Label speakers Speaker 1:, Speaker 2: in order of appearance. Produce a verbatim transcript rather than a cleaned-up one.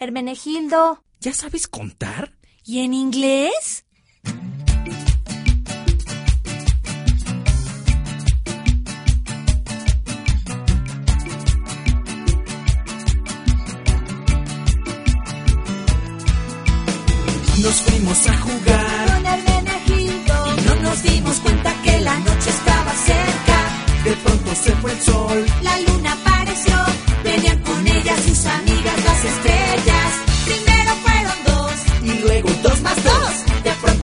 Speaker 1: Hermenegildo.
Speaker 2: ¿Ya sabes contar?
Speaker 1: ¿Y en inglés?
Speaker 2: Nos fuimos a jugar
Speaker 1: Con Hermenegildo.
Speaker 2: y no nos dimos cuenta que la noche estaba cerca. De pronto se fue el sol.
Speaker 1: La luna